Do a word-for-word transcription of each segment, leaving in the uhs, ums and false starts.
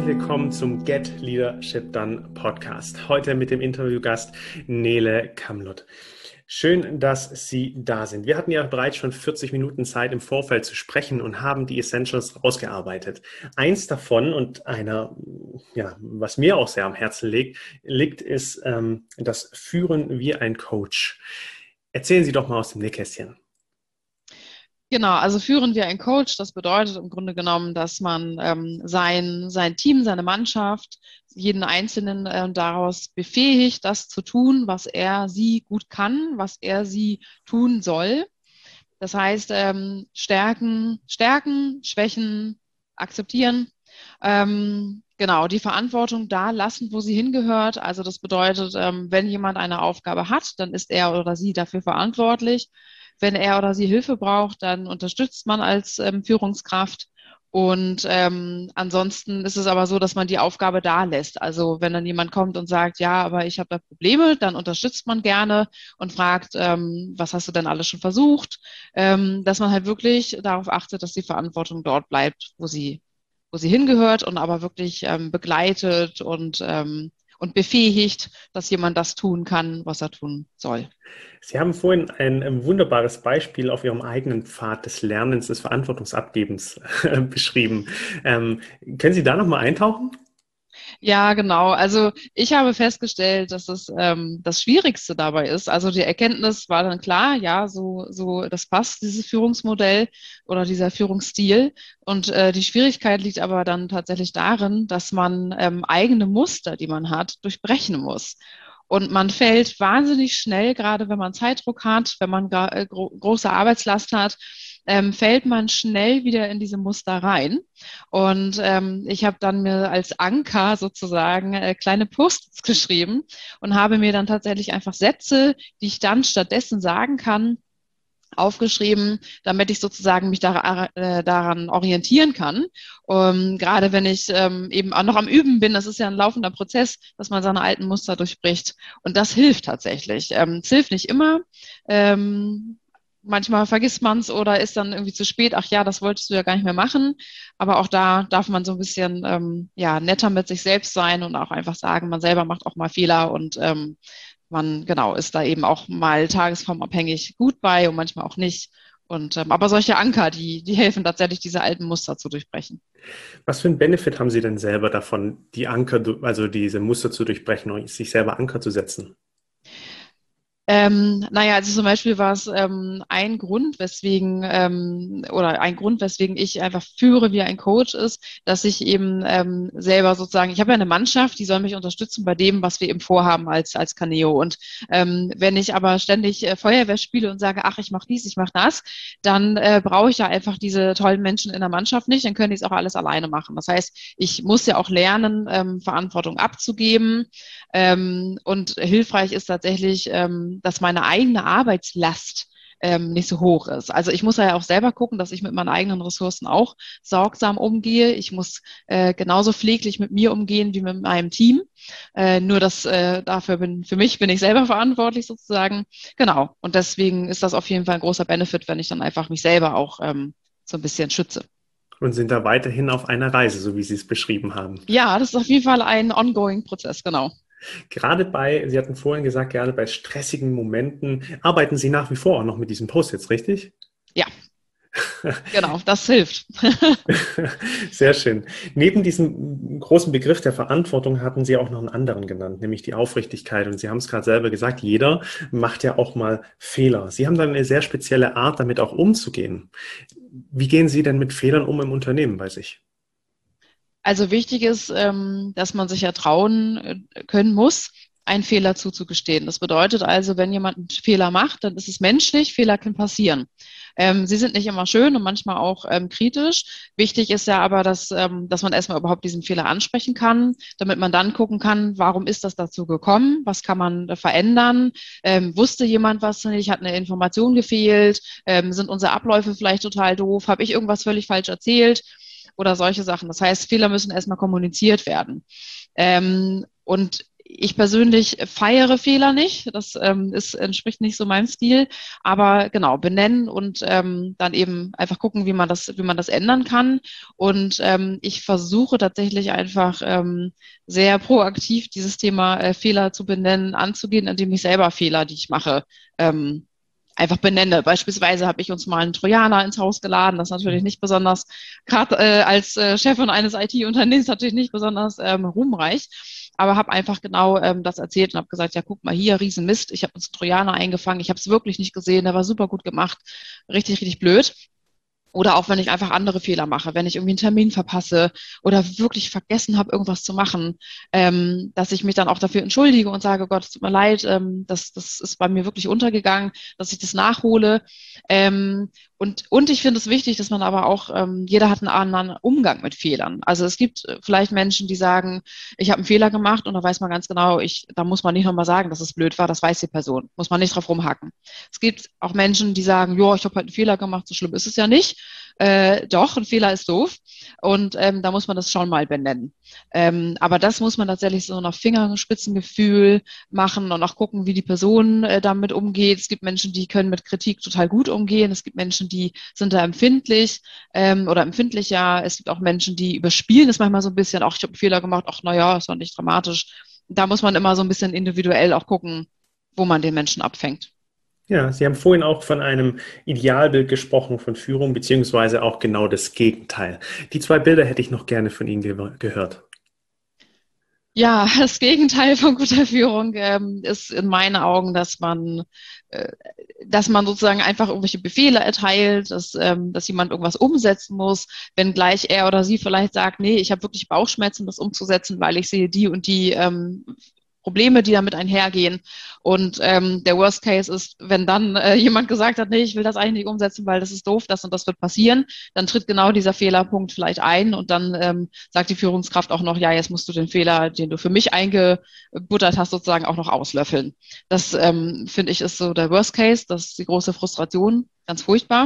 Herzlich willkommen zum Get Leadership Done Podcast. Heute mit dem Interviewgast Nele Kamlut. Schön, dass Sie da sind. Wir hatten ja bereits schon vierzig Minuten Zeit im Vorfeld zu sprechen und haben die Essentials rausgearbeitet. Eins davon und einer, ja, was mir auch sehr am Herzen liegt, liegt ist ähm, das Führen wie ein Coach. Erzählen Sie doch mal aus dem Nähkästchen. Genau, also führen wir ein Coach, das bedeutet im Grunde genommen, dass man ähm, sein, sein Team, seine Mannschaft, jeden Einzelnen äh, daraus befähigt, das zu tun, was er sie gut kann, was er sie tun soll. Das heißt, ähm, Stärken, Stärken, Schwächen akzeptieren, ähm, genau, die Verantwortung da lassen, wo sie hingehört. Also das bedeutet, ähm, wenn jemand eine Aufgabe hat, dann ist er oder sie dafür verantwortlich. Wenn er oder sie Hilfe braucht, dann unterstützt man als ähm, Führungskraft. Und ähm, ansonsten ist es aber so, dass man die Aufgabe da lässt. Also wenn dann jemand kommt und sagt, ja, aber ich habe da Probleme, dann unterstützt man gerne und fragt, ähm, was hast du denn alles schon versucht? Ähm, dass man halt wirklich darauf achtet, dass die Verantwortung dort bleibt, wo sie, wo sie hingehört und aber wirklich ähm, begleitet und, ähm, und befähigt, dass jemand das tun kann, was er tun soll. Sie haben vorhin ein, ein wunderbares Beispiel auf Ihrem eigenen Pfad des Lernens, des Verantwortungsabgebens äh, beschrieben. Ähm, können Sie da nochmal eintauchen? Ja, genau. Also ich habe festgestellt, dass es ähm, das Schwierigste dabei ist. Also die Erkenntnis war dann klar, ja, so, so, das passt, dieses Führungsmodell oder dieser Führungsstil. Und äh, die Schwierigkeit liegt aber dann tatsächlich darin, dass man ähm, eigene Muster, die man hat, durchbrechen muss. Und man fällt wahnsinnig schnell, gerade wenn man Zeitdruck hat, wenn man äh, gro große Arbeitslast hat, ähm, fällt man schnell wieder in diese Muster rein. Und ähm, ich habe dann mir als Anker sozusagen äh, kleine Post-its geschrieben und habe mir dann tatsächlich einfach Sätze, die ich dann stattdessen sagen kann, aufgeschrieben, damit ich sozusagen mich da, äh, daran orientieren kann. Um, gerade wenn ich ähm, eben auch noch am Üben bin, das ist ja ein laufender Prozess, dass man seine alten Muster durchbricht. Und das hilft tatsächlich. Ähm, es hilft nicht immer. Ähm, manchmal vergisst man es oder ist dann irgendwie zu spät. Ach ja, das wolltest du ja gar nicht mehr machen. Aber auch da darf man so ein bisschen ähm, ja, netter mit sich selbst sein und auch einfach sagen, man selber macht auch mal Fehler und ähm, man, genau, ist da eben auch mal tagesformabhängig gut bei und manchmal auch nicht. Und, ähm, aber solche Anker, die, die helfen tatsächlich, diese alten Muster zu durchbrechen. Was für einen Benefit haben Sie denn selber davon, die Anker, also diese Muster zu durchbrechen und sich selber Anker zu setzen? Ähm, naja, also zum Beispiel war es ähm, ein Grund, weswegen ähm, oder ein Grund, weswegen ich einfach führe wie ein Coach ist, dass ich eben ähm, selber sozusagen, ich habe ja eine Mannschaft, die soll mich unterstützen bei dem, was wir eben vorhaben als als Caneo. Und ähm, wenn ich aber ständig äh, Feuerwehr spiele und sage, ach, ich mache dies, ich mache das, dann äh, brauche ich ja einfach diese tollen Menschen in der Mannschaft nicht, dann können die es auch alles alleine machen. Das heißt, ich muss ja auch lernen, ähm, Verantwortung abzugeben. Ähm, und hilfreich ist tatsächlich, ähm, dass meine eigene Arbeitslast ähm, nicht so hoch ist. Also ich muss ja auch selber gucken, dass ich mit meinen eigenen Ressourcen auch sorgsam umgehe. Ich muss äh, genauso pfleglich mit mir umgehen wie mit meinem Team. Äh, nur dass äh, dafür bin, für mich bin ich selber verantwortlich sozusagen. Genau. Und deswegen ist das auf jeden Fall ein großer Benefit, wenn ich dann einfach mich selber auch ähm, so ein bisschen schütze. Und sind da weiterhin auf einer Reise, so wie Sie es beschrieben haben. Ja, das ist auf jeden Fall ein ongoing Prozess, genau. Gerade bei, Sie hatten vorhin gesagt, gerade bei stressigen Momenten arbeiten Sie nach wie vor auch noch mit diesen Post-its, richtig? Ja, genau, das hilft. Sehr schön. Neben diesem großen Begriff der Verantwortung hatten Sie auch noch einen anderen genannt, nämlich die Aufrichtigkeit. Und Sie haben es gerade selber gesagt, jeder macht ja auch mal Fehler. Sie haben dann eine sehr spezielle Art, damit auch umzugehen. Wie gehen Sie denn mit Fehlern um im Unternehmen bei sich? Also wichtig ist, ähm, dass man sich ja trauen äh, können muss, einen Fehler zuzugestehen. Das bedeutet also, wenn jemand einen Fehler macht, dann ist es menschlich, Fehler können passieren. Ähm, sie sind nicht immer schön und manchmal auch ähm, kritisch. Wichtig ist ja aber, dass, ähm, dass man erstmal überhaupt diesen Fehler ansprechen kann, damit man dann gucken kann, warum ist das dazu gekommen, was kann man äh, verändern, ähm, wusste jemand was nicht, hat eine Information gefehlt, ähm, sind unsere Abläufe vielleicht total doof, habe ich irgendwas völlig falsch erzählt oder solche Sachen. Das heißt, Fehler müssen erstmal kommuniziert werden. Ähm, und ich persönlich feiere Fehler nicht. Das ähm, ist, entspricht nicht so meinem Stil. Aber genau, benennen und ähm, dann eben einfach gucken, wie man das, wie man das ändern kann. Und ähm, ich versuche tatsächlich einfach ähm, sehr proaktiv dieses Thema äh, Fehler zu benennen, anzugehen, indem ich selber Fehler, die ich mache, ähm, einfach benenne. Beispielsweise habe ich uns mal einen Trojaner ins Haus geladen. Das ist natürlich nicht besonders, gerade äh, als äh, Chefin eines I T-Unternehmens natürlich nicht besonders ähm, ruhmreich. Aber habe einfach genau ähm, das erzählt und habe gesagt, ja, guck mal hier, Riesenmist, ich habe uns einen Trojaner eingefangen, ich habe es wirklich nicht gesehen, der war super gut gemacht, richtig, richtig blöd. Oder auch wenn ich einfach andere Fehler mache, wenn ich irgendwie einen Termin verpasse oder wirklich vergessen habe, irgendwas zu machen, ähm, dass ich mich dann auch dafür entschuldige und sage, Gott, es tut mir leid, ähm, das, das ist bei mir wirklich untergegangen, dass ich das nachhole. Ähm, und, und ich finde es wichtig, dass man aber auch, ähm, jeder hat einen anderen Umgang mit Fehlern. Also es gibt vielleicht Menschen, die sagen, ich habe einen Fehler gemacht und da weiß man ganz genau, ich, da muss man nicht nochmal sagen, dass es blöd war, das weiß die Person, muss man nicht drauf rumhacken. Es gibt auch Menschen, die sagen, ja, ich habe halt einen Fehler gemacht, so schlimm ist es ja nicht. Äh, doch, ein Fehler ist doof und ähm, da muss man das schon mal benennen. Ähm, aber das muss man tatsächlich so nach Fingerspitzengefühl machen und auch gucken, wie die Person äh, damit umgeht. Es gibt Menschen, die können mit Kritik total gut umgehen. Es gibt Menschen, die sind da empfindlich ähm, oder empfindlicher. Es gibt auch Menschen, die überspielen es manchmal so ein bisschen. Auch ich habe einen Fehler gemacht, ach naja, ist doch nicht dramatisch. Da muss man immer so ein bisschen individuell auch gucken, wo man den Menschen abfängt. Ja, Sie haben vorhin auch von einem Idealbild gesprochen von Führung, beziehungsweise auch genau das Gegenteil. Die zwei Bilder hätte ich noch gerne von Ihnen ge gehört. Ja, das Gegenteil von guter Führung ähm, ist in meinen Augen, dass man, äh, dass man sozusagen einfach irgendwelche Befehle erteilt, dass, ähm, dass jemand irgendwas umsetzen muss, wenngleich er oder sie vielleicht sagt, nee, ich habe wirklich Bauchschmerzen, das umzusetzen, weil ich sehe die und die ähm, Probleme, die damit einhergehen. Und ähm, der Worst Case ist, wenn dann äh, jemand gesagt hat, nee, ich will das eigentlich nicht umsetzen, weil das ist doof, das und das wird passieren, dann tritt genau dieser Fehlerpunkt vielleicht ein und dann ähm, sagt die Führungskraft auch noch, ja, jetzt musst du den Fehler, den du für mich eingebuttert hast, sozusagen auch noch auslöffeln. Das ähm, finde ich ist so der Worst Case, das ist die große Frustration, ganz furchtbar.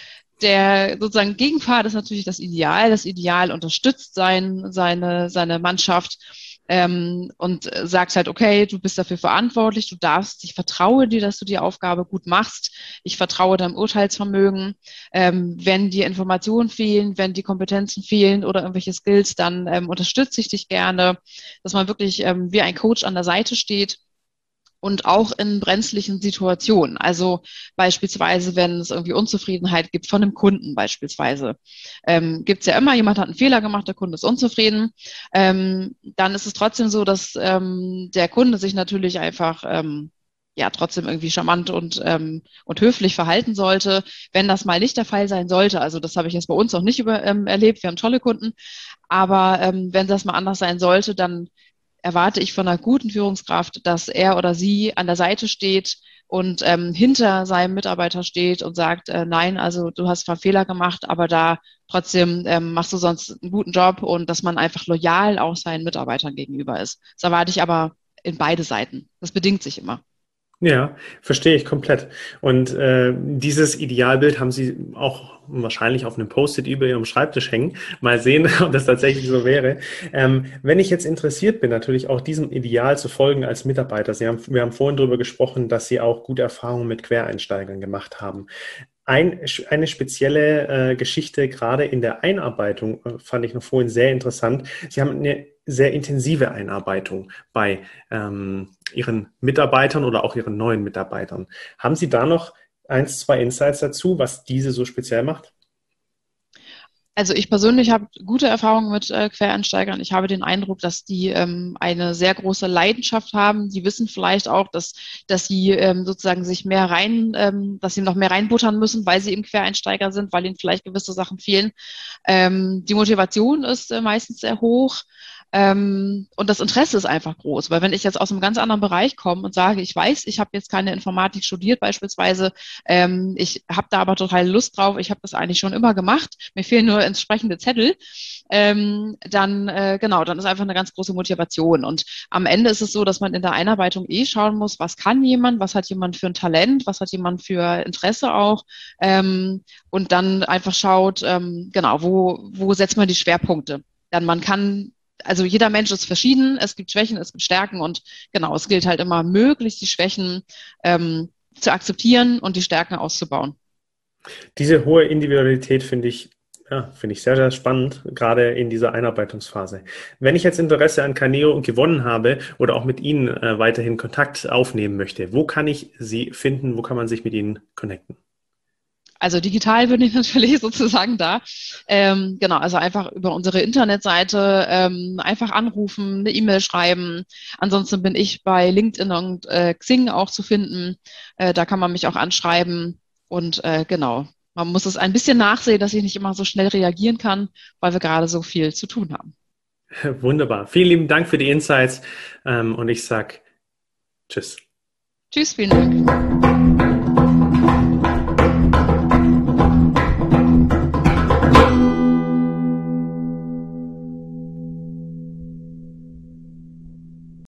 Der sozusagen Gegenpart ist natürlich das Ideal. Das Ideal unterstützt sein, seine, seine Mannschaft ähm, und sagt halt, okay, du bist dafür verantwortlich, du darfst, ich vertraue dir, dass du die Aufgabe gut machst, ich vertraue deinem Urteilsvermögen. Ähm, wenn dir Informationen fehlen, wenn die Kompetenzen fehlen oder irgendwelche Skills, dann ähm, unterstütze ich dich gerne, dass man wirklich ähm, wie ein Coach an der Seite steht. Und auch in brenzlichen Situationen. Also beispielsweise, wenn es irgendwie Unzufriedenheit gibt von einem Kunden beispielsweise, ähm, gibt es ja immer, jemand hat einen Fehler gemacht, der Kunde ist unzufrieden. Ähm, dann ist es trotzdem so, dass ähm, der Kunde sich natürlich einfach ähm, ja trotzdem irgendwie charmant und ähm, und höflich verhalten sollte. Wenn das mal nicht der Fall sein sollte, also das habe ich jetzt bei uns noch nicht über, ähm, erlebt, wir haben tolle Kunden, aber ähm, wenn das mal anders sein sollte, dann erwarte ich von einer guten Führungskraft, dass er oder sie an der Seite steht und ähm, hinter seinem Mitarbeiter steht und sagt, äh, nein, also du hast zwar Fehler gemacht, aber da trotzdem ähm, machst du sonst einen guten Job und dass man einfach loyal auch seinen Mitarbeitern gegenüber ist. Das erwarte ich aber in beide Seiten. Das bedingt sich immer. Ja, verstehe ich komplett. Und äh, dieses Idealbild haben Sie auch wahrscheinlich auf einem Post-it über Ihrem Schreibtisch hängen. Mal sehen, ob das tatsächlich so wäre. Ähm, wenn ich jetzt interessiert bin, natürlich auch diesem Ideal zu folgen als Mitarbeiter. Sie haben, wir haben vorhin darüber gesprochen, dass Sie auch gute Erfahrungen mit Quereinsteigern gemacht haben. Ein, eine spezielle äh, Geschichte, gerade in der Einarbeitung, äh, fand ich noch vorhin sehr interessant. Sie haben eine sehr intensive Einarbeitung bei ähm, Ihren Mitarbeitern oder auch Ihren neuen Mitarbeitern. Haben Sie da noch eins, zwei Insights dazu, was diese so speziell macht? Also ich persönlich habe gute Erfahrungen mit äh, Quereinsteigern. Ich habe den Eindruck, dass die ähm, eine sehr große Leidenschaft haben. Die wissen vielleicht auch, dass dass sie ähm, sozusagen sich mehr rein, ähm, dass sie noch mehr reinbuttern müssen, weil sie eben Quereinsteiger sind, weil ihnen vielleicht gewisse Sachen fehlen. Ähm, die Motivation ist äh, meistens sehr hoch. Ähm, und das Interesse ist einfach groß, weil wenn ich jetzt aus einem ganz anderen Bereich komme und sage, ich weiß, ich habe jetzt keine Informatik studiert beispielsweise, ähm, ich habe da aber total Lust drauf, ich habe das eigentlich schon immer gemacht, mir fehlen nur entsprechende Zettel, ähm, dann äh, genau, dann ist einfach eine ganz große Motivation. Und am Ende ist es so, dass man in der Einarbeitung eh schauen muss, was kann jemand, was hat jemand für ein Talent, was hat jemand für Interesse auch, ähm, und dann einfach schaut, ähm, genau, wo, wo setzt man die Schwerpunkte. Dann man kann also jeder Mensch ist verschieden, es gibt Schwächen, es gibt Stärken und genau, es gilt halt immer, möglichst die Schwächen ähm, zu akzeptieren und die Stärken auszubauen. Diese hohe Individualität finde ich, ja, finde ich sehr, sehr spannend, gerade in dieser Einarbeitungsphase. Wenn ich jetzt Interesse an Carneo gewonnen habe oder auch mit Ihnen äh, weiterhin Kontakt aufnehmen möchte, wo kann ich Sie finden, wo kann man sich mit Ihnen connecten? Also digital bin ich natürlich sozusagen da. Ähm, genau, also einfach über unsere Internetseite ähm, einfach anrufen, eine E-Mail schreiben. Ansonsten bin ich bei LinkedIn und äh, Xing auch zu finden. Äh, da kann man mich auch anschreiben. Und äh, genau, man muss es ein bisschen nachsehen, dass ich nicht immer so schnell reagieren kann, weil wir gerade so viel zu tun haben. Wunderbar. Vielen lieben Dank für die Insights ähm, und ich sage Tschüss. Tschüss, vielen Dank.